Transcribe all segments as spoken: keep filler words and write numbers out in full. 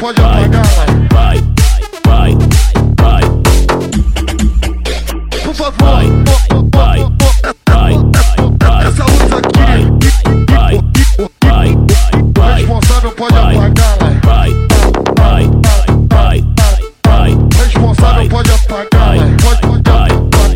pode apagar. Vai, vai, vai, Por favor, vai, vai, vai, essa luz aqui, vai, vai, vai, responsável pode apagar. vai, vai, vai, vai, Responsável pode apagar. Pode apagar.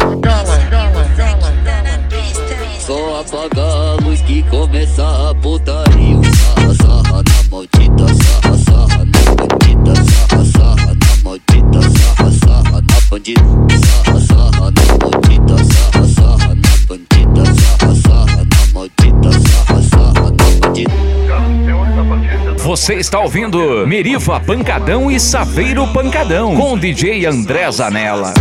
Só apagar a luz que começa a putaria. Sarra, sarra na maldita, sarra, sarra na bandida. Sarra, sarra na maldita, sarra, sarra na bandida. Sarra, sarra na maldita, sarra, sarra na bandida. Sarra, sarra na maldita, sarra, sarra na bandida. Você está ouvindo Meriva Pancadão e Saveiro Pancadão com D J André Zanella.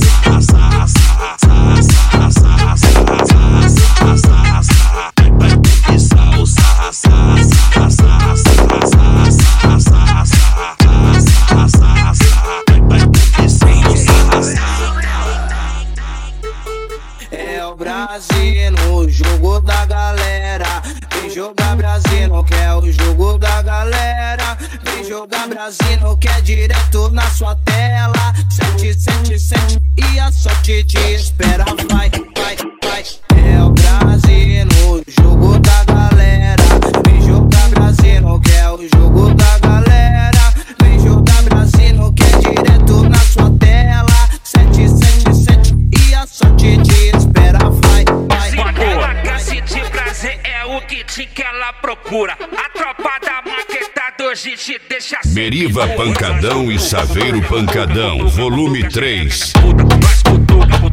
É o Brasil no jogo da galera. Vem jogar Brasil, não quer o jogo da galera. Vem jogar Brasil, não quer direto na sua tela. Sete, sete, sete e a sorte te espera. Vai, vai, vai. É o Brasil no jogo da galera. Vem jogar Brasil, não quer o jogo da galera. Vem jogar Brasil, não quer direto na sua tela. Sete, sete, sete e a sorte te espera. Vai, vai, vai. Gasse de prazer é o kit que ela procura. A tropa da maqueta hoje te deixa sem Meriva Pancadão e Saveiro Pancadão, volume três. Vai,